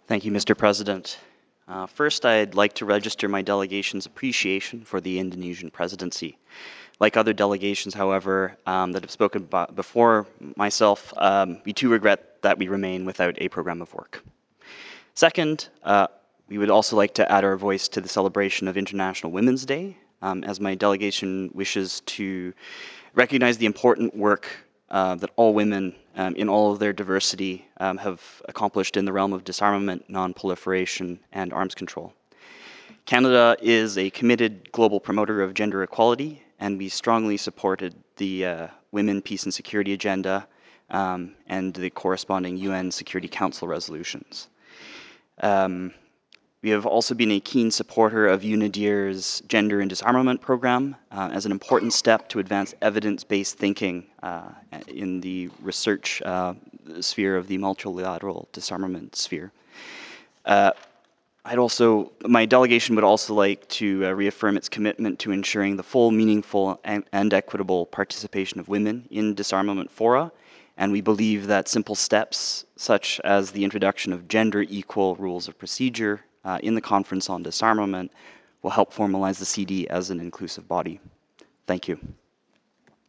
Thank you, Mr. President. First, I'd like to register my delegation's appreciation for the Indonesian presidency. Like other delegations, however, that have spoken before myself, we too regret that we remain without a program of work. Second, we would also like to add our voice to the celebration of International Women's Day, as my delegation wishes to recognize the important work that all women in all of their diversity have accomplished in the realm of disarmament, non-proliferation, and arms control. Canada is a committed global promoter of gender equality, and we strongly supported the Women, Peace and Security Agenda and the corresponding UN Security Council resolutions. We have also been a keen supporter of UNIDIR's Gender and Disarmament Program as an important step to advance evidence-based thinking in the research sphere of the multilateral disarmament sphere. My delegation would also like to reaffirm its commitment to ensuring the full, meaningful, and equitable participation of women in disarmament fora, and we believe that simple steps, such as the introduction of gender-equal rules of procedure in the Conference on Disarmament, will help formalize the CD as an inclusive body. Thank you.